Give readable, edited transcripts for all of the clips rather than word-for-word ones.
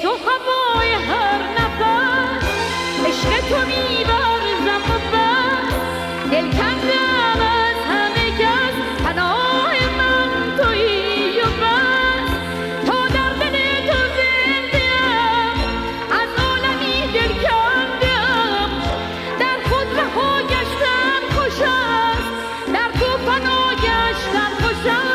تو هوای هر نفس، عشق تو می‌ورزم و بس، دل کندم از همه کس، پناه من تویی و بس. تا در دل تو زنده‌ام، از عالمی دل کنده‌ام، در خود رها گشتن خوش است، در تو فنا گشتن خوش است.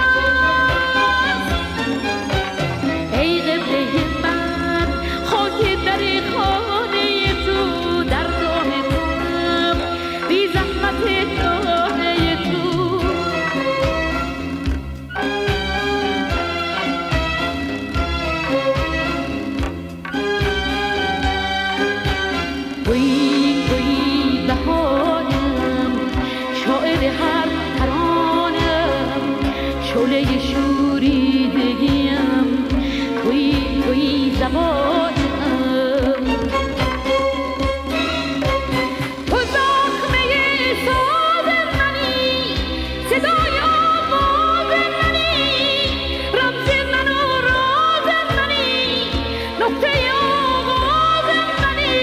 ای قبله من خاک در خانه تو، در دام توام بی زحمت دانه تو. تویی بهارم، شاعر هر ترانم، شعله شوریدگیم، تویی زبانم. تو زخمه ساز منی، صدای آواز منی، رمز من و راز منی، نقطه آغاز منی.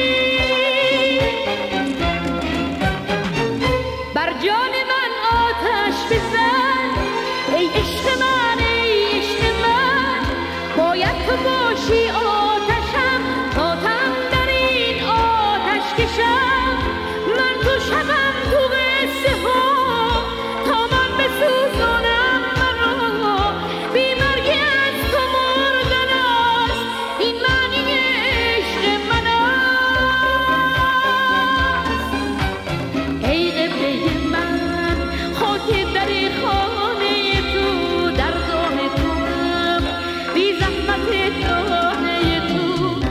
بر جان من آتش بزن ای عشق من، ای عشق من، باید تو باشی آتشم، تا تن در این آتش کشم. من تو شبم تو قصه ها، تا من بسوزانم مرا، بی مرگی از تو مردن است، این معنی عشق من است. ای قبله من خاک در خانه تو، در دام توام بی زحمت دانه تو.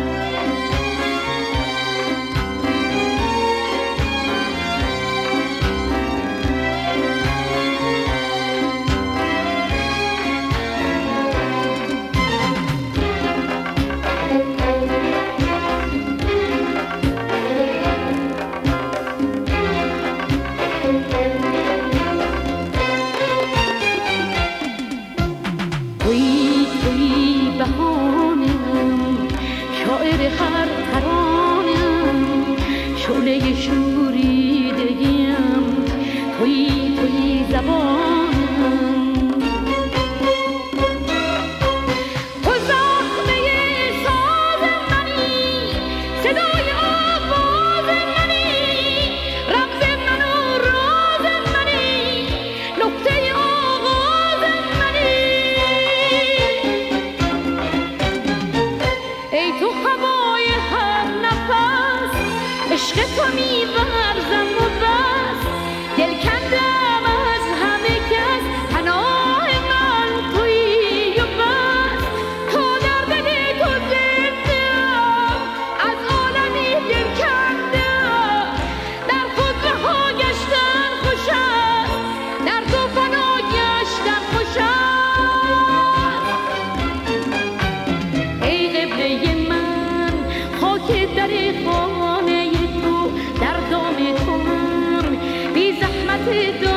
تویی بهانم، شاعر هر ترانم، شعله شوریدگیم، تویی زبانم. تو زخمه ساز منی، صدای آواز منی، رمز من و راز منی، نقطه آغاز منی. ای تو هوای هر نفس، عشق تو می‌ورزم و بس، دل کندم از همه کس، پناه من تویی و بس. تا در دل تو زنده‌ام، از عالمی دل کنده‌ام، در خود رها گشتن خوش است، در تو فنا گشتن خوش است. ای قبله من خاک در خانه تو، در دام توام بی زحمت